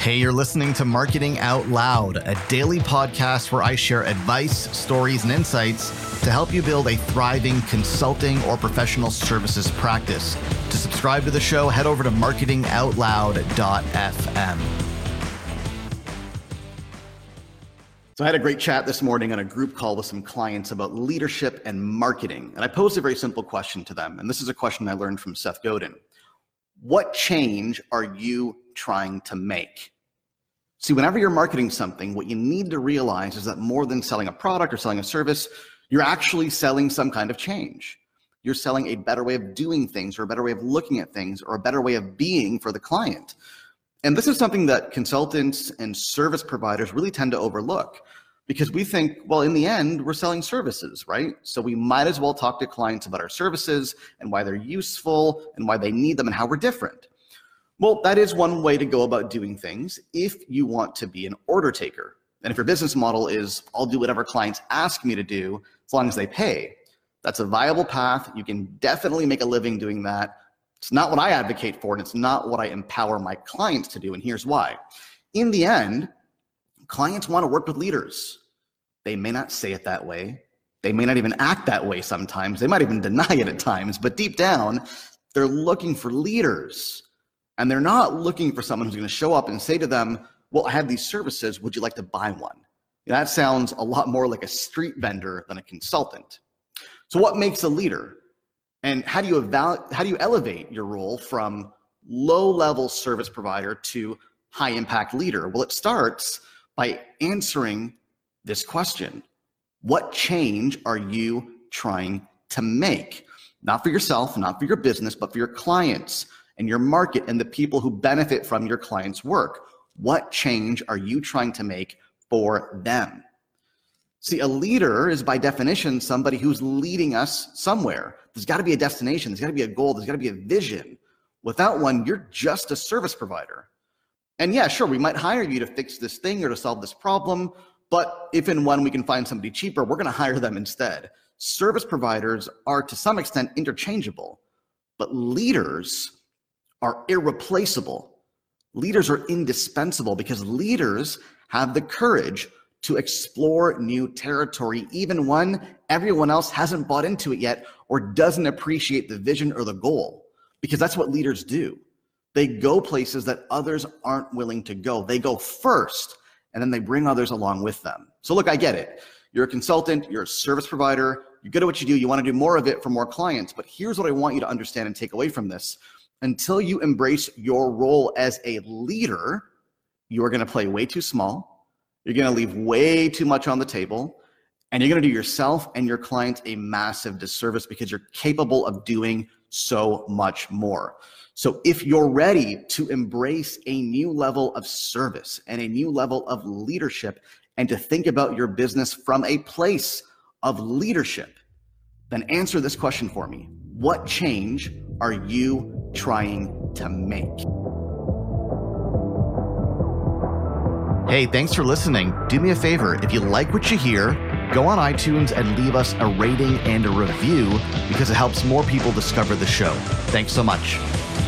Hey, you're listening to Marketing Out Loud, a daily podcast where I share advice, stories, and insights to help you build a thriving consulting or professional services practice. To subscribe to the show, head over to marketingoutloud.fm. So I had a great chat this morning on a group call with some clients about leadership and marketing. And I posed a very simple question to them. And this is a question I learned from Seth Godin. What change are you trying to make? See, whenever you're marketing something, what you need to realize is that more than selling a product or selling a service, you're actually selling some kind of change. You're selling a better way of doing things or a better way of looking at things or a better way of being for the client. And this is something that consultants and service providers really tend to overlook because we think, well, in the end, we're selling services, right? So we might as well talk to clients about our services and why they're useful and why they need them and how we're different. Well, that is one way to go about doing things if you want to be an order taker. And if your business model is, I'll do whatever clients ask me to do as long as they pay, that's a viable path. You can definitely make a living doing that. It's not what I advocate for, and it's not what I empower my clients to do, and here's why. In the end, clients want to work with leaders. They may not say it that way. They may not even act that way sometimes. They might even deny it at times, but deep down, they're looking for leaders. And they're not looking for someone who's going to show up and say to them, well, I have these services. Would you like to buy one? That sounds a lot more like a street vendor than a consultant. So what makes a leader? And how do you elevate your role from low-level service provider to high-impact leader? Well, it starts by answering this question. What change are you trying to make? Not for yourself, not for your business, but for your clients and your market and the people who benefit from your clients' work. What change are you trying to make for them? See, a leader is by definition somebody who's leading us somewhere. There's got to be a destination. There's got to be a goal. There's got to be a vision. Without one, you're just a service provider. And yeah, sure, we might hire you to fix this thing or to solve this problem, but if and when we can find somebody cheaper, we're going to hire them instead. Service providers are to some extent interchangeable, but leaders are irreplaceable. Leaders are indispensable because leaders have the courage to explore new territory, even when everyone else hasn't bought into it yet or doesn't appreciate the vision or the goal, because that's what leaders do. They go places that others aren't willing to go. They go first, and then they bring others along with them. So look, I get it. You're a consultant, you're a service provider, you're good at what you do, you want to do more of it for more clients, but here's what I want you to understand and take away from this. Until you embrace your role as a leader, you are going to play way too small. You're going to leave way too much on the table, and you're going to do yourself and your clients a massive disservice because you're capable of doing so much more. So if you're ready to embrace a new level of service and a new level of leadership and to think about your business from a place of leadership, then answer this question for me. What change are you trying to make? Hey, thanks for listening. Do me a favor. If you like what you hear, go on iTunes and leave us a rating and a review because it helps more people discover the show. Thanks so much.